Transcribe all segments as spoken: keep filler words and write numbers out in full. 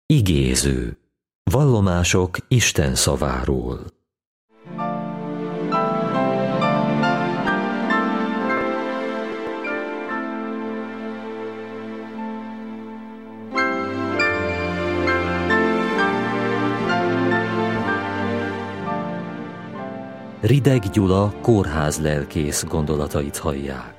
Igéző. Vallomások Isten szaváról. Rideg Gyula kórházlelkész gondolatait hallják.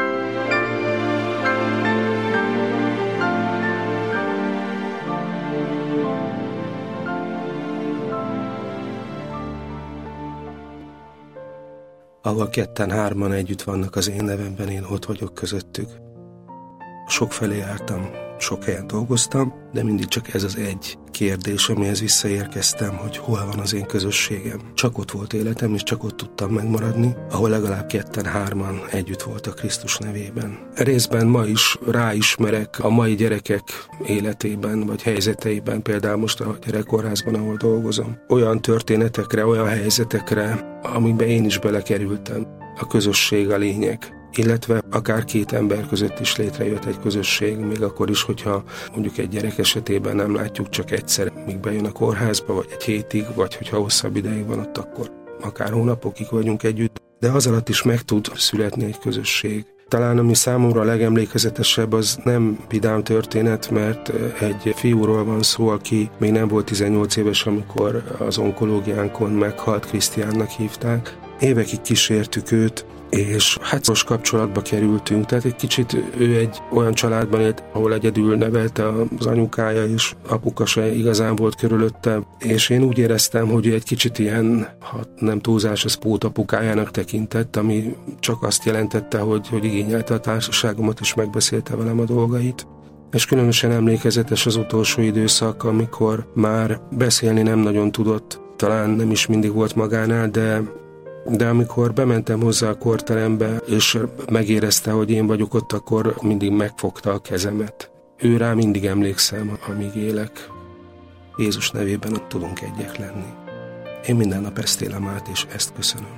Ahol ketten-hárman együtt vannak az én nevemben, én ott vagyok közöttük. Sokfelé jártam, sok helyen dolgoztam, de mindig csak ez az egy kérdés, amihez visszaérkeztem, hogy hol van az én közösségem. Csak ott volt életem, és csak ott tudtam megmaradni, ahol legalább ketten-hárman együtt voltak Krisztus nevében. Részben ma is ráismerek a mai gyerekek életében, vagy helyzeteiben, például most a gyerekkórházban, ahol dolgozom. Olyan történetekre, olyan helyzetekre, amikben én is belekerültem. A közösség a lényeg. Illetve akár két ember között is létrejött egy közösség, még akkor is, hogyha mondjuk egy gyerek esetében nem látjuk csak egyszer, míg bejön a kórházba, vagy egy hétig, vagy hogyha hosszabb ideig van ott, akkor akár hónapokig vagyunk együtt, de az alatt is meg tud születni egy közösség. Talán ami számomra a legemlékezetesebb, az nem vidám történet, mert egy fiúról van szó, aki még nem volt tizennyolc éves, amikor az onkológiánkon meghalt, Krisztiánnak hívták. Évekig kísértük őt, és hát most kapcsolatba kerültünk, tehát egy kicsit ő egy olyan családban élt, ahol egyedül nevelte az anyukája, és apuka se igazán volt körülötte, és én úgy éreztem, hogy ő egy kicsit ilyen, ha nem túlzás, az pótapukájának tekintett, ami csak azt jelentette, hogy, hogy igényelte a társaságomat, és megbeszélte velem a dolgait. És különösen emlékezetes az utolsó időszak, amikor már beszélni nem nagyon tudott, talán nem is mindig volt magánál, de De amikor bementem hozzá a kórterembe, és megérezte, hogy én vagyok ott, akkor mindig megfogta a kezemet. Ő rá mindig emlékszem, amíg élek. Jézus nevében ott tudunk egyek lenni. Én minden nap ezt élem át, és ezt köszönöm.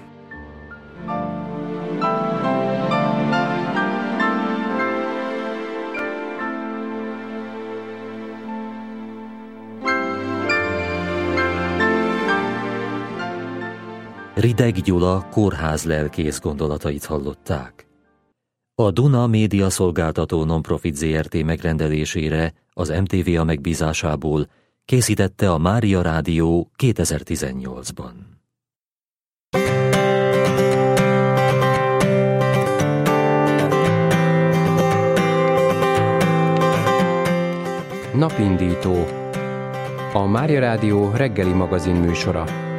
Rideg Gyula kórházlelkész gondolatait hallották. A Duna Média Szolgáltató Nonprofit zé er té megrendelésére az em té vé á megbízásából készítette a Mária Rádió kétezer-tizennyolcban. Napindító. A Mária Rádió reggeli magazin műsora.